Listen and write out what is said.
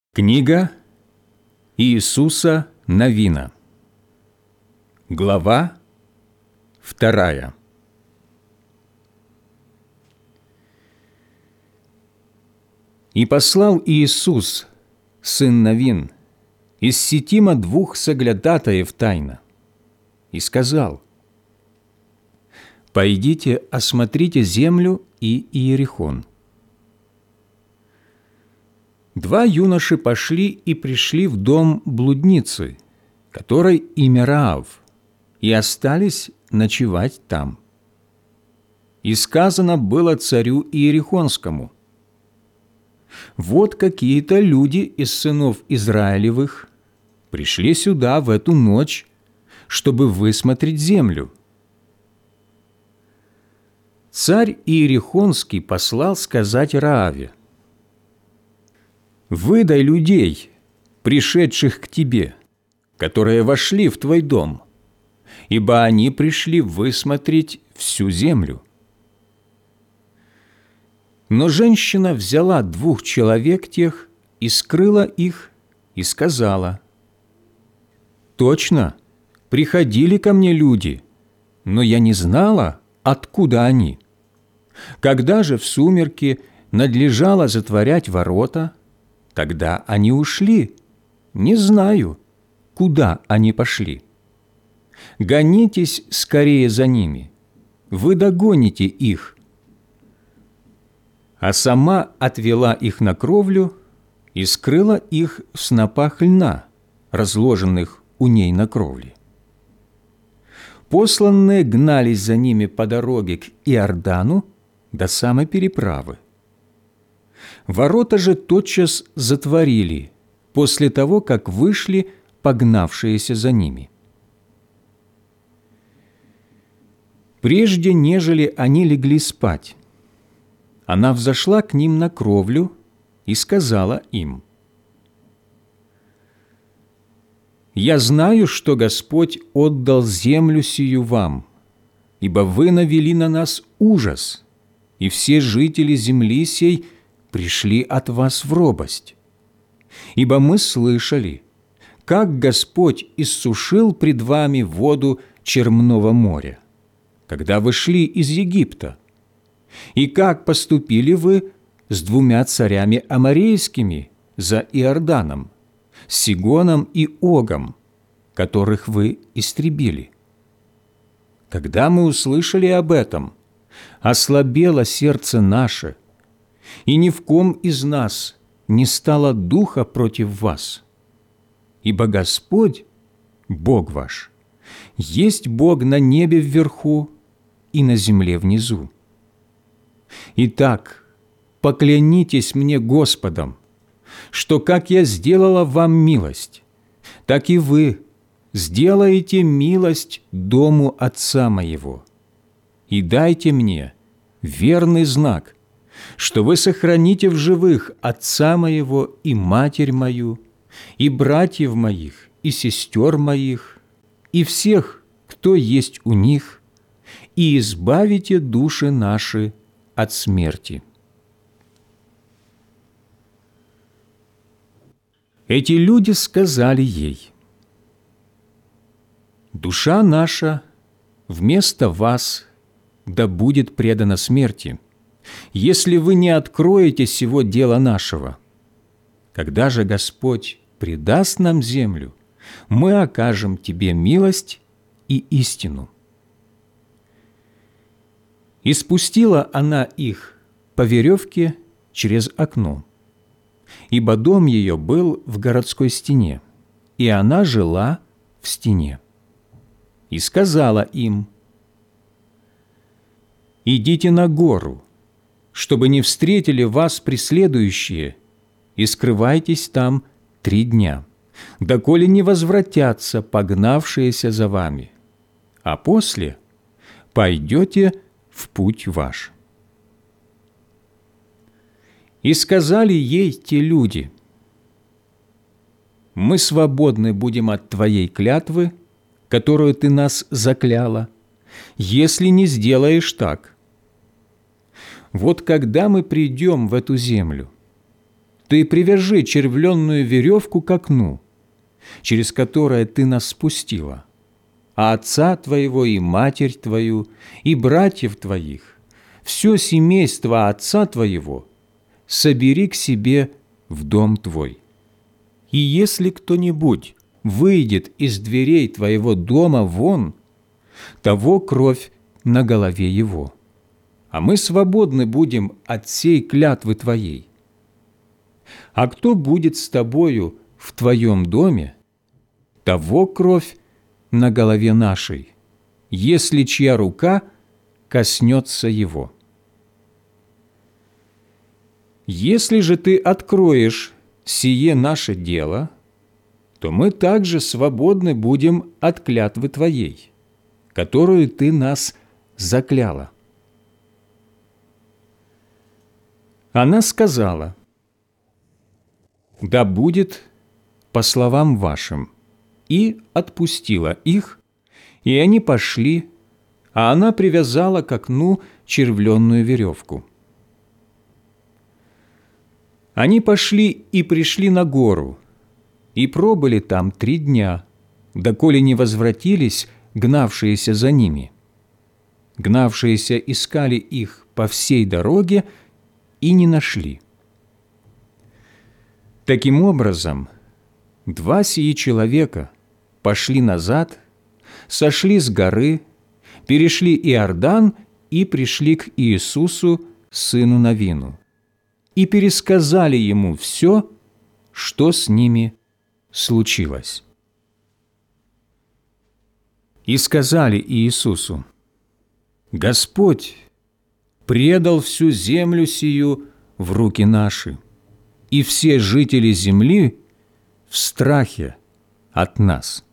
Книга Иисуса Навина. Глава 2. «И послал Иисус, сын Навин, из Ситима 2 соглядатаев тайно, и сказал: «Пойдите, осмотрите землю и Иерихон». 2 юноши пошли и пришли в дом блудницы, которой имя Раав, и остались ночевать там. И сказано было царю Иерихонскому: «Вот какие-то люди из сынов Израилевых пришли сюда в эту ночь, чтобы высмотреть землю». Царь Иерихонский послал сказать Рааве: «Выдай людей, пришедших к тебе, которые вошли в твой дом, ибо они пришли высмотреть всю землю». Но женщина взяла 2 человек тех и скрыла их, и сказала: «Точно, приходили ко мне люди, но я не знала, откуда они. Когда же в сумерки надлежало затворять ворота, тогда они ушли, не знаю, куда они пошли. Гонитесь скорее за ними, вы догоните их». А сама отвела их на кровлю и скрыла их в снопах льна, разложенных у ней на кровле. Посланные гнались за ними по дороге к Иордану до самой переправы. Ворота же тотчас затворили после того, как вышли погнавшиеся за ними. Прежде нежели они легли спать, она взошла к ним на кровлю и сказала им: «Я знаю, что Господь отдал землю сию вам, ибо вы навели на нас ужас, и все жители земли сей пришли от вас в робость. Ибо мы слышали, как Господь иссушил пред вами воду Чермного моря, когда вы шли из Египта, и как поступили вы с 2 царями аморейскими за Иорданом, Сигоном и Огом, которых вы истребили. Когда мы услышали об этом, ослабело сердце наше, и ни в ком из нас не стало духа против вас. Ибо Господь, Бог ваш, есть Бог на небе вверху и на земле внизу. Итак, поклянитесь мне Господом, что как я сделала вам милость, так и вы сделаете милость дому отца моего, и дайте мне верный знак, что вы сохраните в живых отца моего и матерь мою, и братьев моих, и сестер моих, и всех, кто есть у них, и избавите души наши от смерти». Эти люди сказали ей: «Душа наша вместо вас да будет предана смерти, если вы не откроете сего дела нашего. Когда же Господь предаст нам землю, мы окажем тебе милость и истину». И спустила она их по веревке через окно, ибо дом ее был в городской стене, и она жила в стене. И сказала им: «Идите на гору, чтобы не встретили вас преследующие, и скрывайтесь там 3 дня, доколе не возвратятся погнавшиеся за вами, а после пойдете в путь ваш». И сказали ей те люди: «Мы свободны будем от твоей клятвы, которую ты нас закляла, если не сделаешь так. Вот когда мы придем в эту землю, ты привяжи червленную веревку к окну, через которое ты нас спустила, а отца твоего и матерь твою, и братьев твоих, все семейство отца твоего собери к себе в дом твой. И если кто-нибудь выйдет из дверей твоего дома вон, того кровь на голове его, а мы свободны будем от сей клятвы твоей. А кто будет с тобою в твоем доме, того кровь на голове нашей, если чья рука коснется его. Если же ты откроешь сие наше дело, то мы также свободны будем от клятвы твоей, которую ты нас закляла». Она сказала: «Да будет по словам вашим», и отпустила их, и они пошли, а она привязала к окну червленную веревку. Они пошли и пришли на гору, и пробыли там 3 дня, доколе не возвратились гнавшиеся за ними. Гнавшиеся искали их по всей дороге и не нашли. Таким образом, 2 сии человека пошли назад, сошли с горы, перешли Иордан и пришли к Иисусу, сыну Навину, и пересказали ему все, что с ними случилось. И сказали Иисусу: «Господь предал всю землю сию в руки наши, и все жители земли в страхе от нас».